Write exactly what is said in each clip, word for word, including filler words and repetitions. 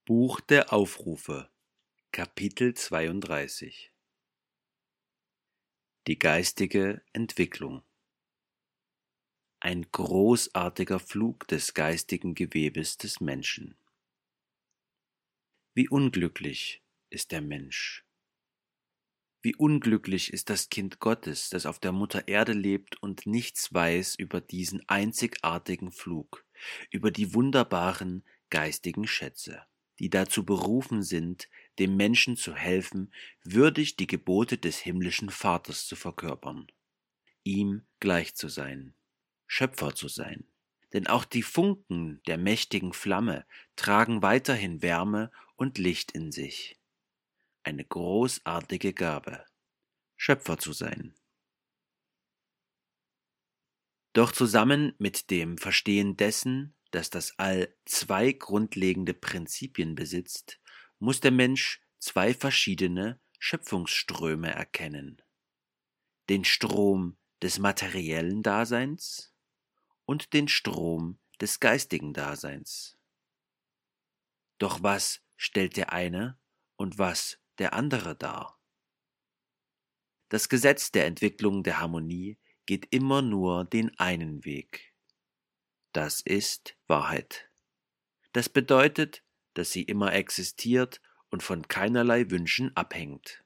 Buch der Aufrufe, Kapitel zweiunddreißig. Die geistige Entwicklung. Ein großartiger Flug des geistigen Gewebes des Menschen. Wie unglücklich ist der Mensch. Wie unglücklich ist das Kind Gottes, das auf der Mutter Erde lebt und nichts weiß über diesen einzigartigen Flug, über die wunderbaren geistigen Schätze, die dazu berufen sind, dem Menschen zu helfen, würdig die Gebote des himmlischen Vaters zu verkörpern, ihm gleich zu sein, Schöpfer zu sein. Denn auch die Funken der mächtigen Flamme tragen weiterhin Wärme und Licht in sich. Eine großartige Gabe, Schöpfer zu sein. Doch zusammen mit dem Verstehen dessen, dass das All zwei grundlegende Prinzipien besitzt, muss der Mensch zwei verschiedene Schöpfungsströme erkennen. Den Strom des materiellen Daseins und den Strom des geistigen Daseins. Doch was stellt der eine und was der andere dar? Das Gesetz der Entwicklung der Harmonie geht immer nur den einen Weg. Das ist Wahrheit. Das bedeutet, dass sie immer existiert und von keinerlei Wünschen abhängt.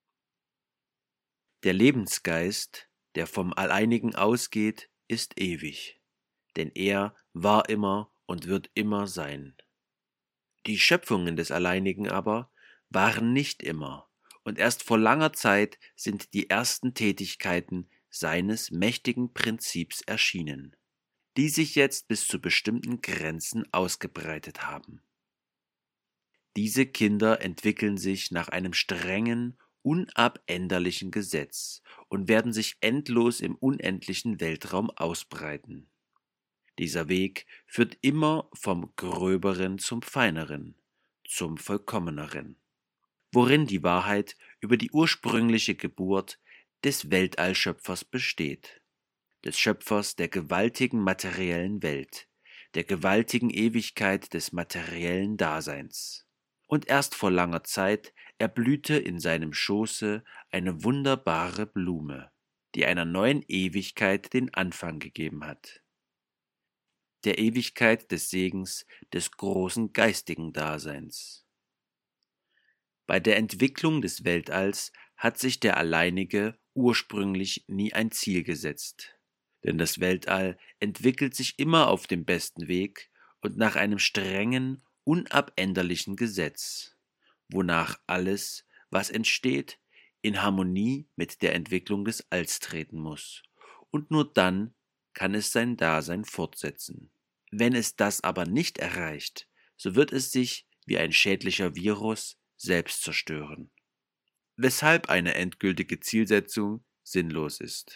Der Lebensgeist, der vom Alleinigen ausgeht, ist ewig, denn er war immer und wird immer sein. Die Schöpfungen des Alleinigen aber waren nicht immer, und erst vor langer Zeit sind die ersten Tätigkeiten seines mächtigen Prinzips erschienen, die sich jetzt bis zu bestimmten Grenzen ausgebreitet haben. Diese Kinder entwickeln sich nach einem strengen, unabänderlichen Gesetz und werden sich endlos im unendlichen Weltraum ausbreiten. Dieser Weg führt immer vom Gröberen zum Feineren, zum Vollkommeneren, worin die Wahrheit über die ursprüngliche Geburt des Weltallschöpfers besteht, des Schöpfers der gewaltigen materiellen Welt, der gewaltigen Ewigkeit des materiellen Daseins. Und erst vor langer Zeit erblühte in seinem Schoße eine wunderbare Blume, die einer neuen Ewigkeit den Anfang gegeben hat, der Ewigkeit des Segens des großen geistigen Daseins. Bei der Entwicklung des Weltalls hat sich der Alleinige ursprünglich nie ein Ziel gesetzt, denn das Weltall entwickelt sich immer auf dem besten Weg und nach einem strengen, unabänderlichen Gesetz, wonach alles, was entsteht, in Harmonie mit der Entwicklung des Alls treten muss, und nur dann kann es sein Dasein fortsetzen. Wenn es das aber nicht erreicht, so wird es sich wie ein schädlicher Virus selbst zerstören, weshalb eine endgültige Zielsetzung sinnlos ist.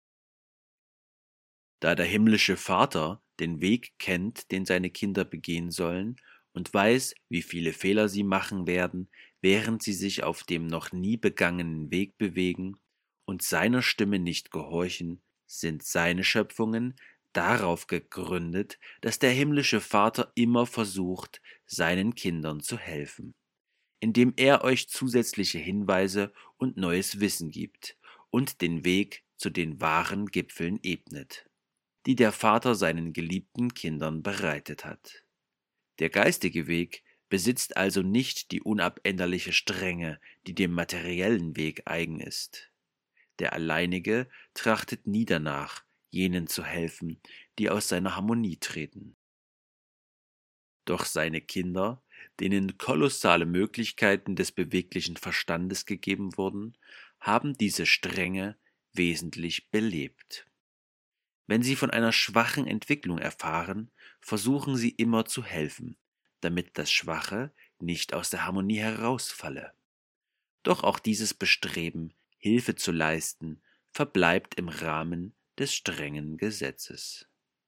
Da der himmlische Vater den Weg kennt, den seine Kinder begehen sollen, und weiß, wie viele Fehler sie machen werden, während sie sich auf dem noch nie begangenen Weg bewegen und seiner Stimme nicht gehorchen, sind seine Schöpfungen darauf gegründet, dass der himmlische Vater immer versucht, seinen Kindern zu helfen, indem er euch zusätzliche Hinweise und neues Wissen gibt und den Weg zu den wahren Gipfeln ebnet, die der Vater seinen geliebten Kindern bereitet hat. Der geistige Weg besitzt also nicht die unabänderliche Strenge, die dem materiellen Weg eigen ist. Der Alleinige trachtet nie danach, jenen zu helfen, die aus seiner Harmonie treten. Doch seine Kinder, denen kolossale Möglichkeiten des beweglichen Verstandes gegeben wurden, haben diese Strenge wesentlich belebt. Wenn sie von einer schwachen Entwicklung erfahren, versuchen sie immer zu helfen, damit das Schwache nicht aus der Harmonie herausfalle. Doch auch dieses Bestreben, Hilfe zu leisten, verbleibt im Rahmen des strengen Gesetzes.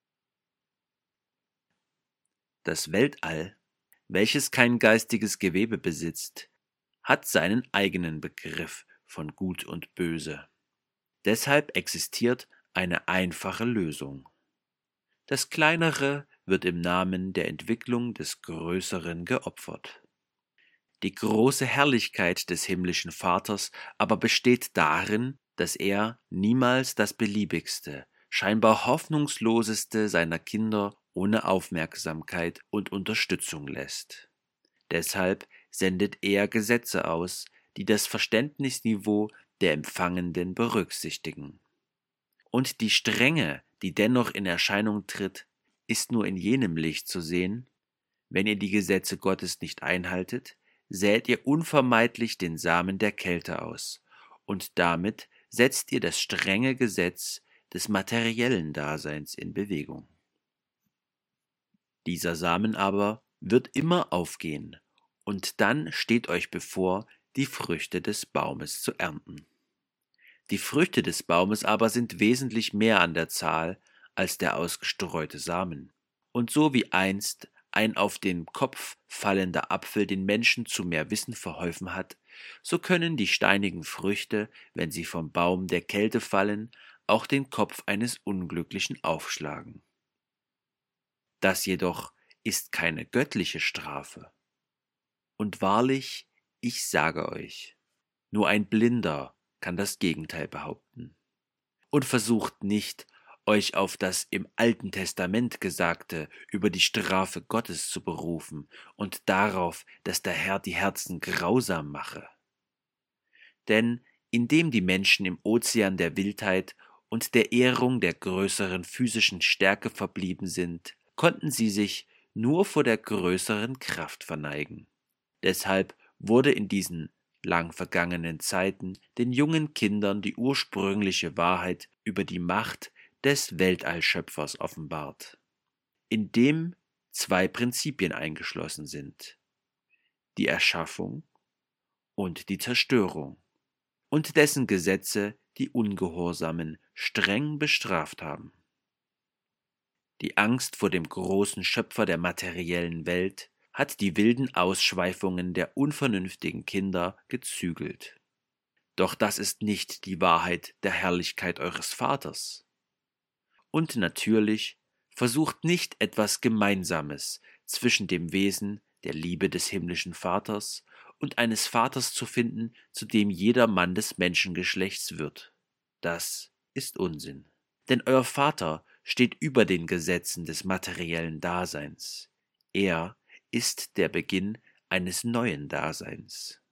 Das Weltall, welches kein geistiges Gewebe besitzt, hat seinen eigenen Begriff von Gut und Böse. Deshalb existiert eine einfache Lösung. Das Kleinere wird im Namen der Entwicklung des Größeren geopfert. Die große Herrlichkeit des himmlischen Vaters aber besteht darin, dass er niemals das beliebigste, scheinbar hoffnungsloseste seiner Kinder ohne Aufmerksamkeit und Unterstützung lässt. Deshalb sendet er Gesetze aus, die das Verständnisniveau der Empfangenden berücksichtigen. Und die Strenge, die dennoch in Erscheinung tritt, ist nur in jenem Licht zu sehen: Wenn ihr die Gesetze Gottes nicht einhaltet, sät ihr unvermeidlich den Samen der Kälte aus, und damit setzt ihr das strenge Gesetz des materiellen Daseins in Bewegung. Dieser Samen aber wird immer aufgehen, und dann steht euch bevor, die Früchte des Baumes zu ernten. Die Früchte des Baumes aber sind wesentlich mehr an der Zahl als der ausgestreute Samen. Und so wie einst ein auf den Kopf fallender Apfel den Menschen zu mehr Wissen verholfen hat, so können die steinigen Früchte, wenn sie vom Baum der Kälte fallen, auch den Kopf eines Unglücklichen aufschlagen. Das jedoch ist keine göttliche Strafe. Und wahrlich, ich sage euch, nur ein Blinder kann das Gegenteil behaupten. Und versucht nicht, euch auf das im Alten Testament Gesagte über die Strafe Gottes zu berufen und darauf, dass der Herr die Herzen grausam mache. Denn indem die Menschen im Ozean der Wildheit und der Ehrung der größeren physischen Stärke verblieben sind, konnten sie sich nur vor der größeren Kraft verneigen. Deshalb wurde in diesen lang vergangenen Zeiten den jungen Kindern die ursprüngliche Wahrheit über die Macht des Weltallschöpfers offenbart, in dem zwei Prinzipien eingeschlossen sind: die Erschaffung und die Zerstörung, und dessen Gesetze die Ungehorsamen streng bestraft haben. Die Angst vor dem großen Schöpfer der materiellen Welt hat die wilden Ausschweifungen der unvernünftigen Kinder gezügelt. Doch das ist nicht die Wahrheit der Herrlichkeit eures Vaters. Und natürlich versucht nicht etwas Gemeinsames zwischen dem Wesen der Liebe des himmlischen Vaters und eines Vaters zu finden, zu dem jeder Mann des Menschengeschlechts wird. Das ist Unsinn. Denn euer Vater steht über den Gesetzen des materiellen Daseins. Er ist der Beginn eines neuen Daseins.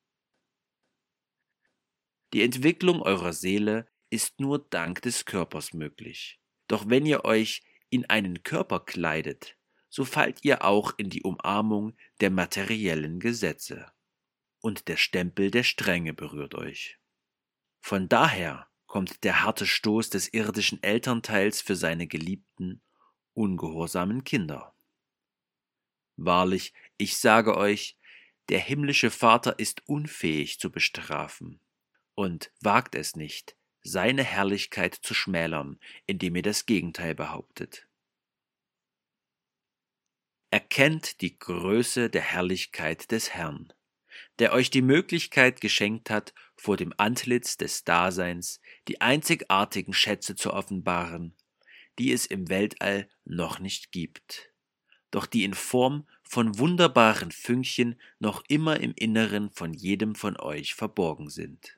Die Entwicklung eurer Seele ist nur dank des Körpers möglich. Doch wenn ihr euch in einen Körper kleidet, so fallt ihr auch in die Umarmung der materiellen Gesetze. Und der Stempel der Strenge berührt euch. Von daher kommt der harte Stoß des irdischen Elternteils für seine geliebten, ungehorsamen Kinder. Wahrlich, ich sage euch, der himmlische Vater ist unfähig zu bestrafen und wagt es nicht, seine Herrlichkeit zu schmälern, indem ihr das Gegenteil behauptet. Erkennt die Größe der Herrlichkeit des Herrn, der euch die Möglichkeit geschenkt hat, vor dem Antlitz des Daseins die einzigartigen Schätze zu offenbaren, die es im Weltall noch nicht gibt, doch die in Form von wunderbaren Fünkchen noch immer im Inneren von jedem von euch verborgen sind.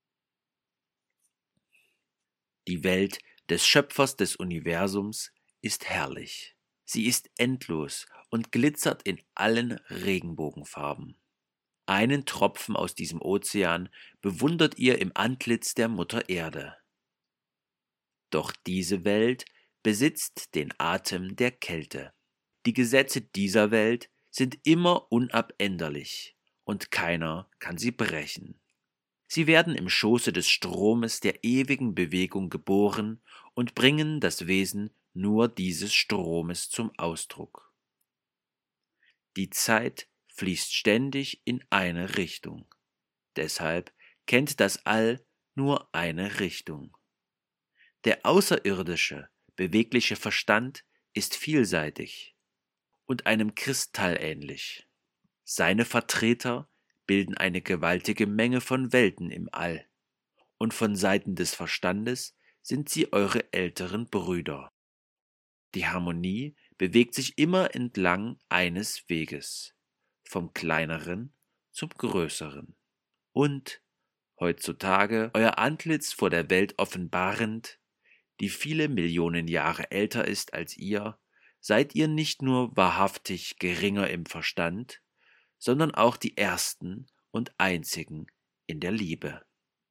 Die Welt des Schöpfers des Universums ist herrlich. Sie ist endlos und glitzert in allen Regenbogenfarben. Einen Tropfen aus diesem Ozean bewundert ihr im Antlitz der Mutter Erde. Doch diese Welt besitzt den Atem der Kälte. Die Gesetze dieser Welt sind immer unabänderlich und keiner kann sie brechen. Sie werden im Schoße des Stromes der ewigen Bewegung geboren und bringen das Wesen nur dieses Stromes zum Ausdruck. Die Zeit fließt ständig in eine Richtung. Deshalb kennt das All nur eine Richtung. Der außerirdische, bewegliche Verstand ist vielseitig und einem Kristall ähnlich. Seine Vertreter bilden eine gewaltige Menge von Welten im All, und von Seiten des Verstandes sind sie eure älteren Brüder. Die Harmonie bewegt sich immer entlang eines Weges, vom kleineren zum größeren. Und heutzutage euer Antlitz vor der Welt offenbarend, die viele Millionen Jahre älter ist als ihr, seid ihr nicht nur wahrhaftig geringer im Verstand, sondern auch die Ersten und Einzigen in der Liebe.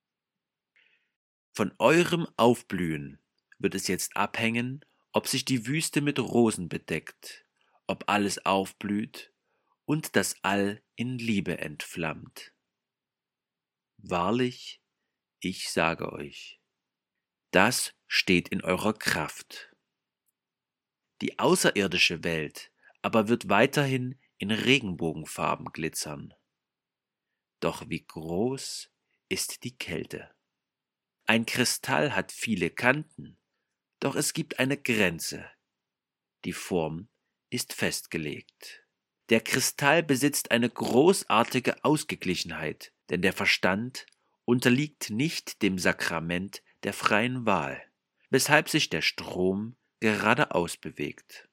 Von eurem Aufblühen wird es jetzt abhängen, ob sich die Wüste mit Rosen bedeckt, ob alles aufblüht und das All in Liebe entflammt. Wahrlich, ich sage euch, das steht in eurer Kraft. Die außerirdische Welt aber wird weiterhin in Regenbogenfarben glitzern. Doch wie groß ist die Kälte? Ein Kristall hat viele Kanten, doch es gibt eine Grenze. Die Form ist festgelegt. Der Kristall besitzt eine großartige Ausgeglichenheit, denn der Verstand unterliegt nicht dem Sakrament der freien Wahl, weshalb sich der Strom geradeaus bewegt.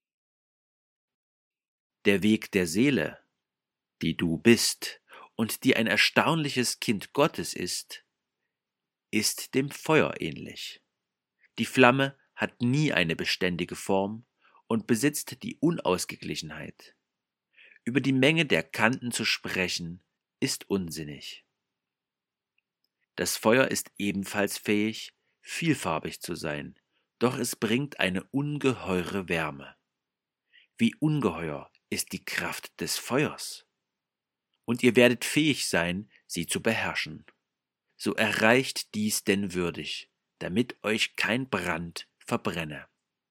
Der Weg der Seele, die du bist und die ein erstaunliches Kind Gottes ist, ist dem Feuer ähnlich. Die Flamme hat nie eine beständige Form und besitzt die Unausgeglichenheit. Über die Menge der Kanten zu sprechen, ist unsinnig. Das Feuer ist ebenfalls fähig, vielfarbig zu sein, doch es bringt eine ungeheure Wärme. Wie ungeheuer ist die Kraft des Feuers? Und ihr werdet fähig sein, sie zu beherrschen. So erreicht dies denn würdig, damit euch kein Brand verbrenne.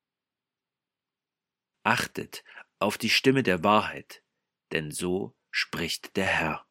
Achtet auf die Stimme der Wahrheit, denn so spricht der Herr.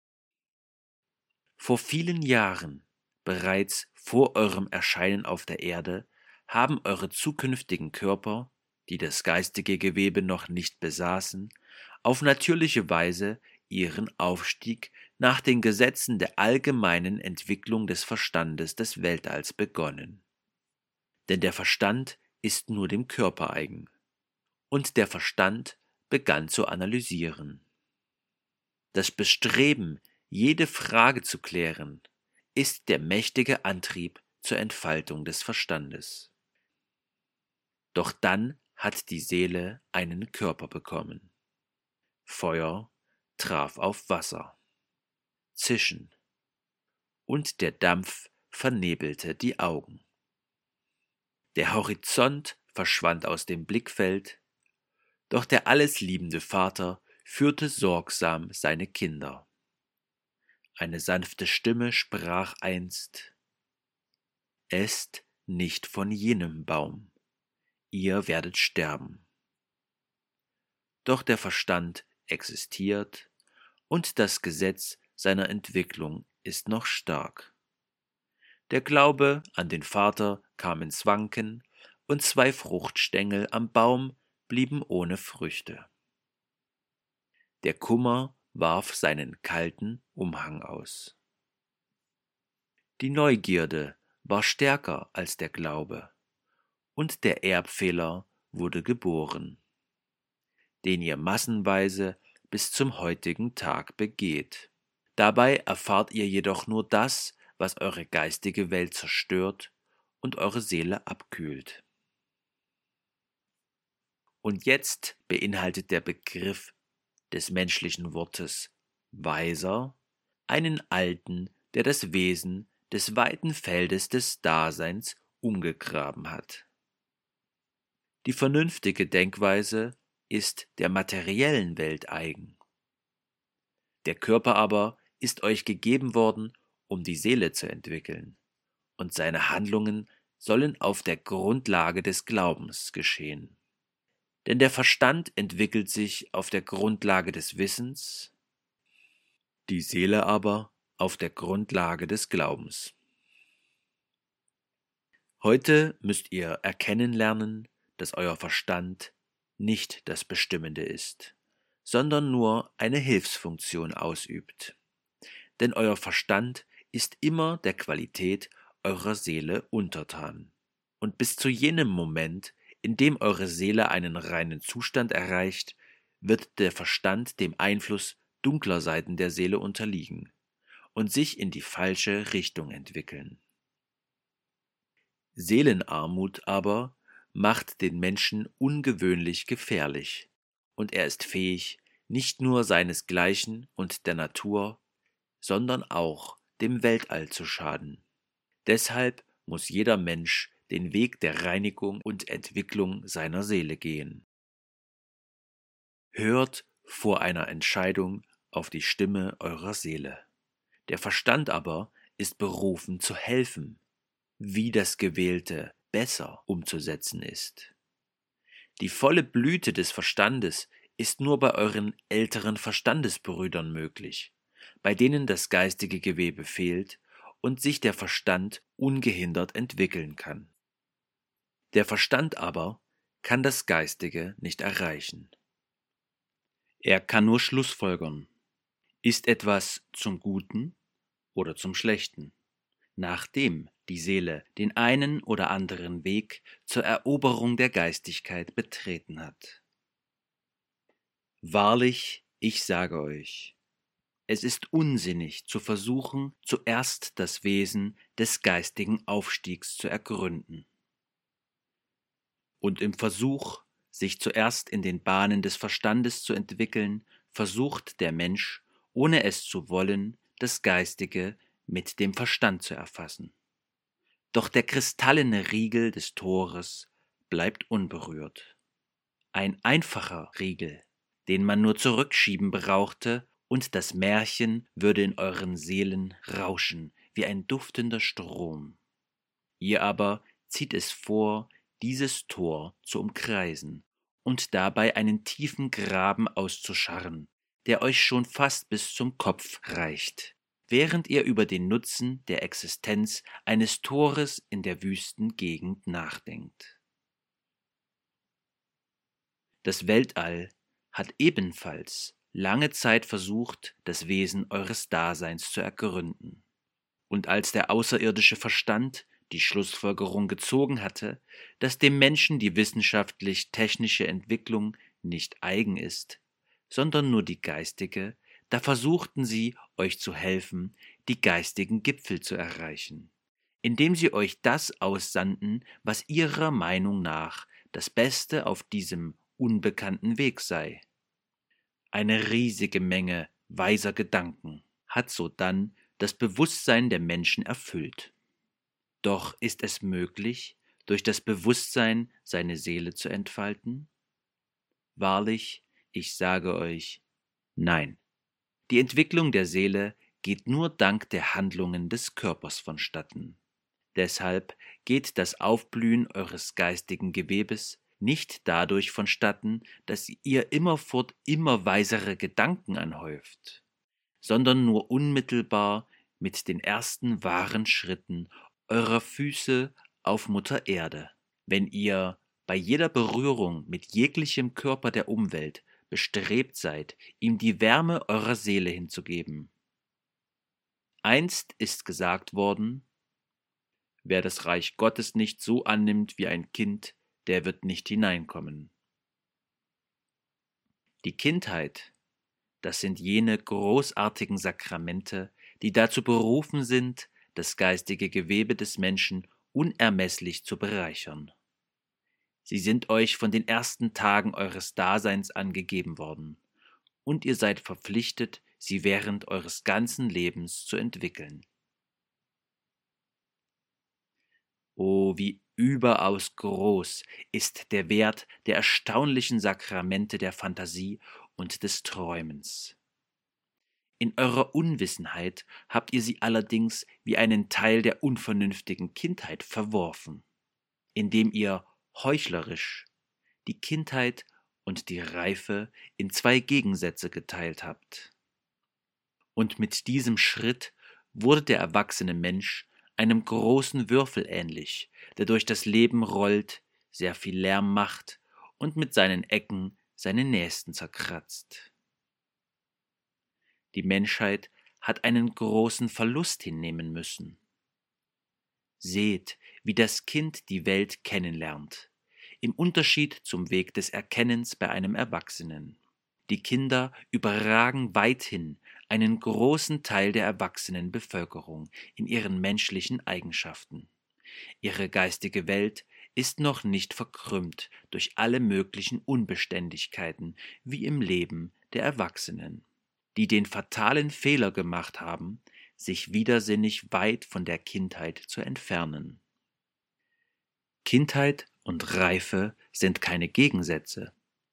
Vor vielen Jahren, bereits vor eurem Erscheinen auf der Erde, haben eure zukünftigen Körper, die das geistige Gewebe noch nicht besaßen, auf natürliche Weise ihren Aufstieg nach den Gesetzen der allgemeinen Entwicklung des Verstandes des Weltalls begonnen. Denn der Verstand ist nur dem Körper eigen. Und der Verstand begann zu analysieren. Das Bestreben, jede Frage zu klären, ist der mächtige Antrieb zur Entfaltung des Verstandes. Doch dann hat die Seele einen Körper bekommen. Feuer traf auf Wasser. Zischen. Und der Dampf vernebelte die Augen. Der Horizont verschwand aus dem Blickfeld, doch der alles liebende Vater führte sorgsam seine Kinder. Eine sanfte Stimme sprach einst: Esst nicht von jenem Baum, ihr werdet sterben. Doch der Verstand existiert und das Gesetz seiner Entwicklung ist noch stark. Der Glaube an den Vater kam ins Wanken und zwei Fruchtstängel am Baum blieben ohne Früchte. Der Kummer warf seinen kalten Umhang aus. Die Neugierde war stärker als der Glaube, und der Erbfehler wurde geboren, den ihr massenweise bis zum heutigen Tag begeht. Dabei erfahrt ihr jedoch nur das, was eure geistige Welt zerstört und eure Seele abkühlt. Und jetzt beinhaltet der Begriff des menschlichen Wortes Weiser einen Alten, der das Wesen des weiten Feldes des Daseins umgegraben hat. Die vernünftige Denkweise ist der materiellen Welt eigen. Der Körper aber ist euch gegeben worden, um die Seele zu entwickeln, und seine Handlungen sollen auf der Grundlage des Glaubens geschehen. Denn der Verstand entwickelt sich auf der Grundlage des Wissens, die Seele aber auf der Grundlage des Glaubens. Heute müsst ihr erkennen lernen, dass euer Verstand nicht das Bestimmende ist, sondern nur eine Hilfsfunktion ausübt. Denn euer Verstand ist immer der Qualität eurer Seele untertan. Und bis zu jenem Moment, Indem eure Seele einen reinen Zustand erreicht, wird der Verstand dem Einfluss dunkler Seiten der Seele unterliegen und sich in die falsche Richtung entwickeln. Seelenarmut aber macht den Menschen ungewöhnlich gefährlich, und er ist fähig, nicht nur seinesgleichen und der Natur, sondern auch dem Weltall zu schaden. Deshalb muss jeder Mensch den Weg der Reinigung und Entwicklung seiner Seele gehen. Hört vor einer Entscheidung auf die Stimme eurer Seele. Der Verstand aber ist berufen zu helfen, wie das Gewählte besser umzusetzen ist. Die volle Blüte des Verstandes ist nur bei euren älteren Verstandesbrüdern möglich, bei denen das geistige Gewebe fehlt und sich der Verstand ungehindert entwickeln kann. Der Verstand aber kann das Geistige nicht erreichen. Er kann nur schlussfolgern. Ist etwas zum Guten oder zum Schlechten, nachdem die Seele den einen oder anderen Weg zur Eroberung der Geistigkeit betreten hat. Wahrlich, ich sage euch, es ist unsinnig zu versuchen, zuerst das Wesen des geistigen Aufstiegs zu ergründen. Und im Versuch, sich zuerst in den Bahnen des Verstandes zu entwickeln, versucht der Mensch, ohne es zu wollen, das Geistige mit dem Verstand zu erfassen. Doch der kristallene Riegel des Tores bleibt unberührt. Ein einfacher Riegel, den man nur zurückschieben brauchte, und das Märchen würde in euren Seelen rauschen wie ein duftender Strom. Ihr aber zieht es vor, dieses Tor zu umkreisen und dabei einen tiefen Graben auszuscharren, der euch schon fast bis zum Kopf reicht, während ihr über den Nutzen der Existenz eines Tores in der wüsten Gegend nachdenkt. Das Weltall hat ebenfalls lange Zeit versucht, das Wesen eures Daseins zu ergründen. Und als der außerirdische Verstand die Schlussfolgerung gezogen hatte, dass dem Menschen die wissenschaftlich-technische Entwicklung nicht eigen ist, sondern nur die geistige, da versuchten sie, euch zu helfen, die geistigen Gipfel zu erreichen, indem sie euch das aussandten, was ihrer Meinung nach das Beste auf diesem unbekannten Weg sei. Eine riesige Menge weiser Gedanken hat sodann das Bewusstsein der Menschen erfüllt. Doch ist es möglich, durch das Bewusstsein seine Seele zu entfalten? Wahrlich, ich sage euch, nein. Die Entwicklung der Seele geht nur dank der Handlungen des Körpers vonstatten. Deshalb geht das Aufblühen eures geistigen Gewebes nicht dadurch vonstatten, dass ihr immerfort immer weisere Gedanken anhäuft, sondern nur unmittelbar mit den ersten wahren Schritten eurer Füße auf Mutter Erde, wenn ihr bei jeder Berührung mit jeglichem Körper der Umwelt bestrebt seid, ihm die Wärme eurer Seele hinzugeben. Einst ist gesagt worden, wer das Reich Gottes nicht so annimmt wie ein Kind, der wird nicht hineinkommen. Die Kindheit, das sind jene großartigen Sakramente, die dazu berufen sind, das geistige Gewebe des Menschen unermesslich zu bereichern. Sie sind euch von den ersten Tagen eures Daseins angegeben worden, und ihr seid verpflichtet, sie während eures ganzen Lebens zu entwickeln. Oh, wie überaus groß ist der Wert der erstaunlichen Sakramente der Fantasie und des Träumens. In eurer Unwissenheit habt ihr sie allerdings wie einen Teil der unvernünftigen Kindheit verworfen, indem ihr heuchlerisch die Kindheit und die Reife in zwei Gegensätze geteilt habt. Und mit diesem Schritt wurde der erwachsene Mensch einem großen Würfel ähnlich, der durch das Leben rollt, sehr viel Lärm macht und mit seinen Ecken seine Nächsten zerkratzt. Die Menschheit hat einen großen Verlust hinnehmen müssen. Seht, wie das Kind die Welt kennenlernt, im Unterschied zum Weg des Erkennens bei einem Erwachsenen. Die Kinder überragen weithin einen großen Teil der erwachsenen Bevölkerung in ihren menschlichen Eigenschaften. Ihre geistige Welt ist noch nicht verkrümmt durch alle möglichen Unbeständigkeiten wie im Leben der Erwachsenen, die den fatalen Fehler gemacht haben, sich widersinnig weit von der Kindheit zu entfernen. Kindheit und Reife sind keine Gegensätze.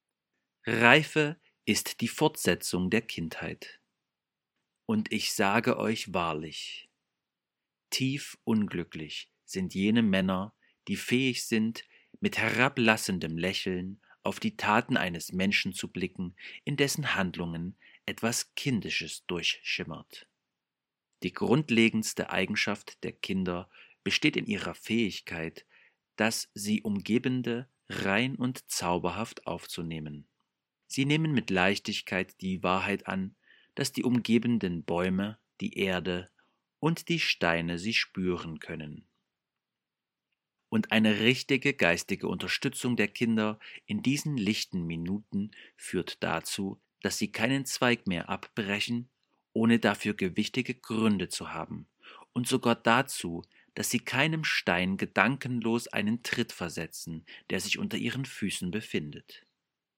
Reife ist die Fortsetzung der Kindheit. Und ich sage euch wahrlich, tief unglücklich sind jene Männer, die fähig sind, mit herablassendem Lächeln auf die Taten eines Menschen zu blicken, in dessen Handlungen etwas Kindisches durchschimmert. Die grundlegendste Eigenschaft der Kinder besteht in ihrer Fähigkeit, das sie Umgebende rein und zauberhaft aufzunehmen. Sie nehmen mit Leichtigkeit die Wahrheit an, dass die umgebenden Bäume, die Erde und die Steine sie spüren können. Und eine richtige geistige Unterstützung der Kinder in diesen lichten Minuten führt dazu, dass sie keinen Zweig mehr abbrechen, ohne dafür gewichtige Gründe zu haben, und sogar dazu, dass sie keinem Stein gedankenlos einen Tritt versetzen, der sich unter ihren Füßen befindet.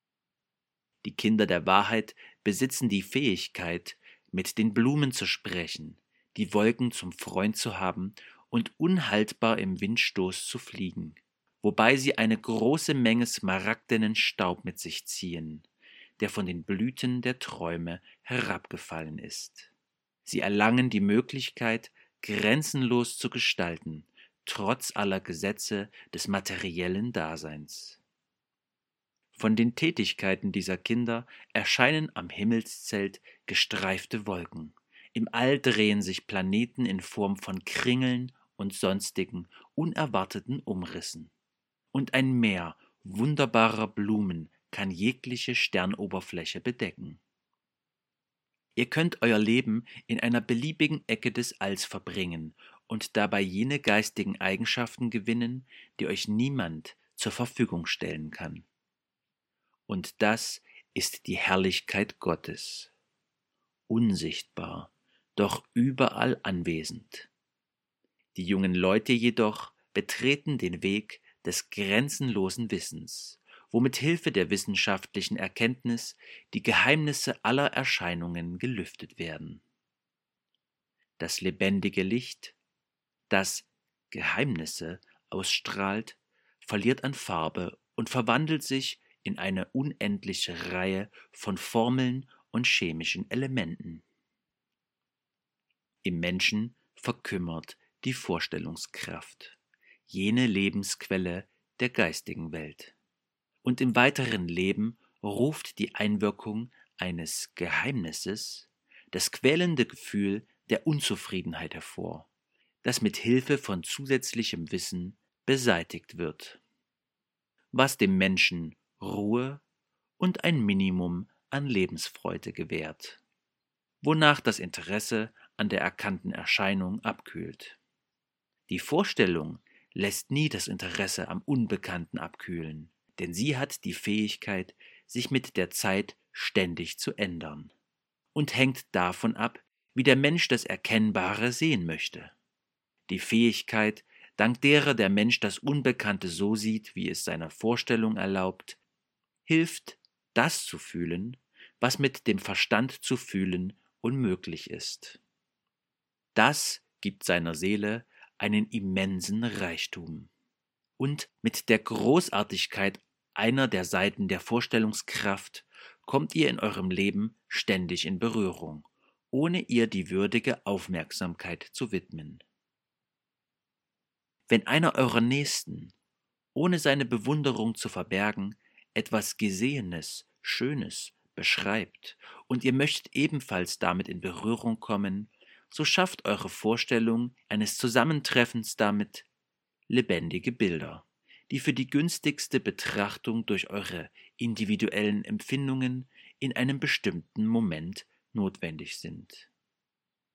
Die Kinder der Wahrheit besitzen die Fähigkeit, mit den Blumen zu sprechen, die Wolken zum Freund zu haben und unhaltbar im Windstoß zu fliegen, wobei sie eine große Menge smaragdenen Staub mit sich ziehen, der von den Blüten der Träume herabgefallen ist. Sie erlangen die Möglichkeit, grenzenlos zu gestalten, trotz aller Gesetze des materiellen Daseins. Von den Tätigkeiten dieser Kinder erscheinen am Himmelszelt gestreifte Wolken. Im All drehen sich Planeten in Form von Kringeln und sonstigen unerwarteten Umrissen. Und ein Meer wunderbarer Blumen kann jegliche Sternoberfläche bedecken. Ihr könnt euer Leben in einer beliebigen Ecke des Alls verbringen und dabei jene geistigen Eigenschaften gewinnen, die euch niemand zur Verfügung stellen kann. Und das ist die Herrlichkeit Gottes, unsichtbar, doch überall anwesend. Die jungen Leute jedoch betreten den Weg des grenzenlosen Wissens, wo mit Hilfe der wissenschaftlichen Erkenntnis die Geheimnisse aller Erscheinungen gelüftet werden. Das lebendige Licht, das Geheimnisse ausstrahlt, verliert an Farbe und verwandelt sich in eine unendliche Reihe von Formeln und chemischen Elementen. Im Menschen verkümmert die Vorstellungskraft, jene Lebensquelle der geistigen Welt. Und im weiteren Leben ruft die Einwirkung eines Geheimnisses das quälende Gefühl der Unzufriedenheit hervor, das mit Hilfe von zusätzlichem Wissen beseitigt wird, was dem Menschen Ruhe und ein Minimum an Lebensfreude gewährt, wonach das Interesse an der erkannten Erscheinung abkühlt. Die Vorstellung lässt nie das Interesse am Unbekannten abkühlen, denn sie hat die Fähigkeit, sich mit der Zeit ständig zu ändern und hängt davon ab, wie der Mensch das Erkennbare sehen möchte. Die Fähigkeit, dank derer der Mensch das Unbekannte so sieht, wie es seiner Vorstellung erlaubt, hilft, das zu fühlen, was mit dem Verstand zu fühlen unmöglich ist. Das gibt seiner Seele einen immensen Reichtum. Und mit der Großartigkeit einer der Seiten der Vorstellungskraft kommt ihr in eurem Leben ständig in Berührung, ohne ihr die würdige Aufmerksamkeit zu widmen. Wenn einer eurer Nächsten, ohne seine Bewunderung zu verbergen, etwas Gesehenes, Schönes beschreibt und ihr möchtet ebenfalls damit in Berührung kommen, so schafft eure Vorstellung eines Zusammentreffens damit lebendige Bilder, die für die günstigste Betrachtung durch eure individuellen Empfindungen in einem bestimmten Moment notwendig sind.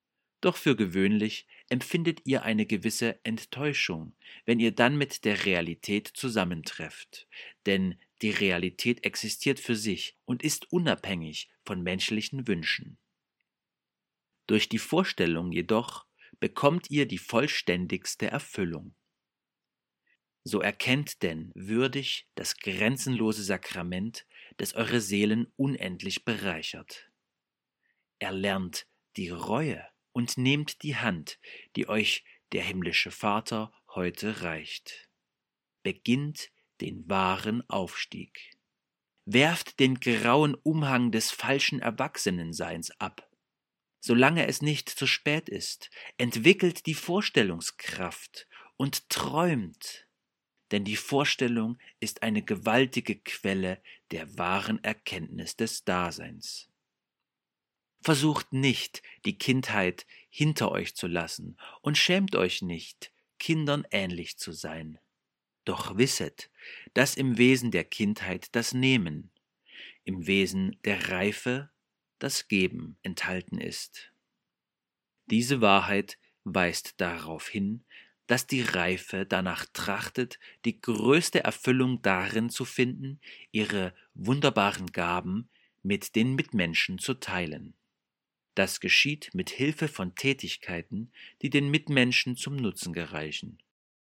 Doch für gewöhnlich empfindet ihr eine gewisse Enttäuschung, wenn ihr dann mit der Realität zusammentrefft, denn die Realität existiert für sich und ist unabhängig von menschlichen Wünschen. Durch die Vorstellung jedoch bekommt ihr die vollständigste Erfüllung. So erkennt denn würdig das grenzenlose Sakrament, das eure Seelen unendlich bereichert. Erlernt die Reue und nehmt die Hand, die euch der himmlische Vater heute reicht. Beginnt den wahren Aufstieg. Werft den grauen Umhang des falschen Erwachsenenseins ab. Solange es nicht zu spät ist, entwickelt die Vorstellungskraft und träumt, denn die Vorstellung ist eine gewaltige Quelle der wahren Erkenntnis des Daseins. Versucht nicht, die Kindheit hinter euch zu lassen und schämt euch nicht, Kindern ähnlich zu sein. Doch wisset, dass im Wesen der Kindheit das Nehmen, im Wesen der Reife das Geben enthalten ist. Diese Wahrheit weist darauf hin, dass die Reife danach trachtet, die größte Erfüllung darin zu finden, ihre wunderbaren Gaben mit den Mitmenschen zu teilen. Das geschieht mit Hilfe von Tätigkeiten, die den Mitmenschen zum Nutzen gereichen.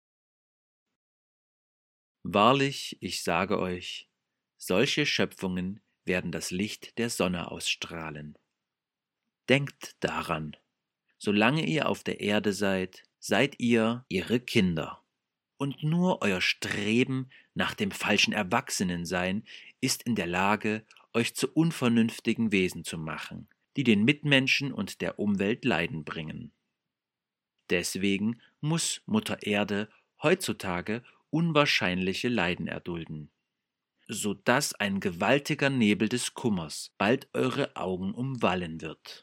Wahrlich, ich sage euch, solche Schöpfungen werden das Licht der Sonne ausstrahlen. Denkt daran, solange ihr auf der Erde seid, seid ihr ihre Kinder. Und nur euer Streben nach dem falschen Erwachsenensein ist in der Lage, euch zu unvernünftigen Wesen zu machen, die den Mitmenschen und der Umwelt Leiden bringen. Deswegen muss Mutter Erde heutzutage unwahrscheinliche Leiden erdulden, so dass ein gewaltiger Nebel des Kummers bald eure Augen umwallen wird.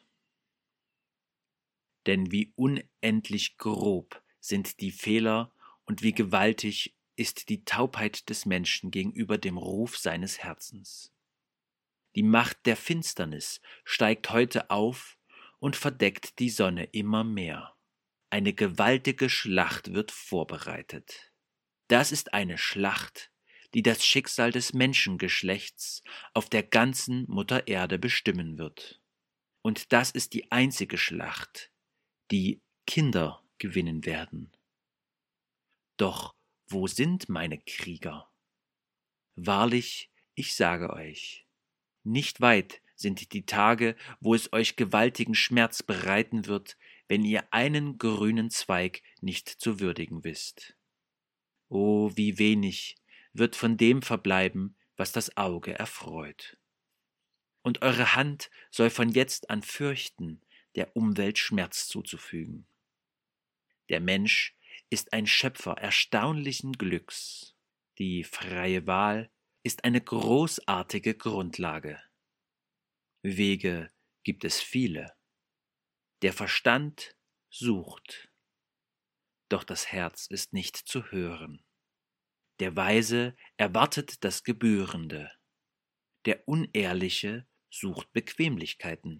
Denn wie unendlich grob sind die Fehler und wie gewaltig ist die Taubheit des Menschen gegenüber dem Ruf seines Herzens. Die Macht der Finsternis steigt heute auf und verdeckt die Sonne immer mehr. Eine gewaltige Schlacht wird vorbereitet. Das ist eine Schlacht, die das Schicksal des Menschengeschlechts auf der ganzen Mutter Erde bestimmen wird. Und das ist die einzige Schlacht, die Kinder gewinnen werden. Doch wo sind meine Krieger? Wahrlich, ich sage euch, nicht weit sind die Tage, wo es euch gewaltigen Schmerz bereiten wird, wenn ihr einen grünen Zweig nicht zu würdigen wisst. O, wie wenig wird von dem verbleiben, was das Auge erfreut. Und eure Hand soll von jetzt an fürchten, der Umwelt Schmerz zuzufügen. Der Mensch ist ein Schöpfer erstaunlichen Glücks. Die freie Wahl ist eine großartige Grundlage. Wege gibt es viele. Der Verstand sucht, doch das Herz ist nicht zu hören. Der Weise erwartet das Gebührende. Der Unehrliche sucht Bequemlichkeiten.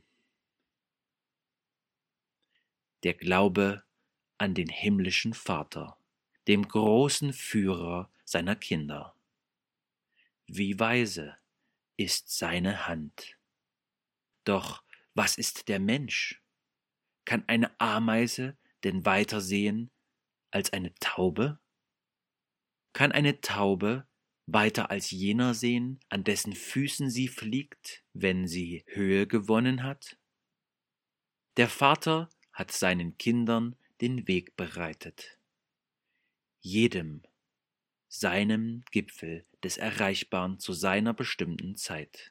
Der Glaube an den himmlischen Vater, dem großen Führer seiner Kinder. Wie weise ist seine Hand. Doch was ist der Mensch? Kann eine Ameise denn weiter sehen als eine Taube? Kann eine Taube weiter als jener sehen, an dessen Füßen sie fliegt, wenn sie Höhe gewonnen hat? Der Vater hat seinen Kindern den Weg bereitet. Jedem seinem Gipfel des Erreichbaren zu seiner bestimmten Zeit.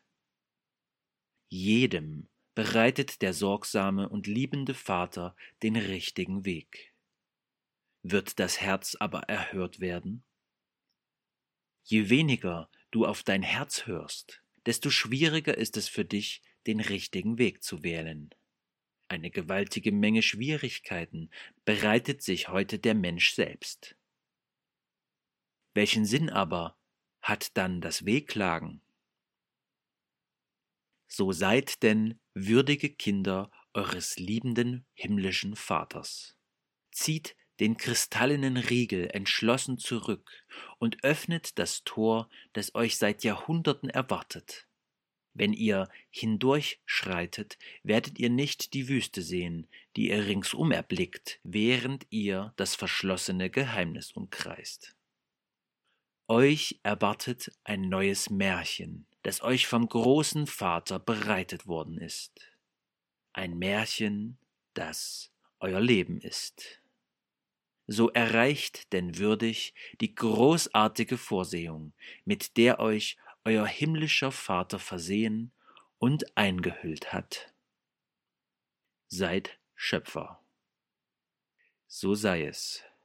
Jedem bereitet der sorgsame und liebende Vater den richtigen Weg. Wird das Herz aber erhört werden? Je weniger du auf dein Herz hörst, desto schwieriger ist es für dich, den richtigen Weg zu wählen. Eine gewaltige Menge Schwierigkeiten bereitet sich heute der Mensch selbst. Welchen Sinn aber hat dann das Wehklagen? So seid denn würdige Kinder eures liebenden himmlischen Vaters. Zieht den kristallenen Riegel entschlossen zurück und öffnet das Tor, das euch seit Jahrhunderten erwartet. Wenn ihr hindurchschreitet, werdet ihr nicht die Wüste sehen, die ihr ringsum erblickt, während ihr das verschlossene Geheimnis umkreist. Euch erwartet ein neues Märchen, das euch vom großen Vater bereitet worden ist. Ein Märchen, das euer Leben ist. So erreicht denn würdig die großartige Vorsehung, mit der euch euer himmlischer Vater versehen und eingehüllt hat. Seid Schöpfer. So sei es.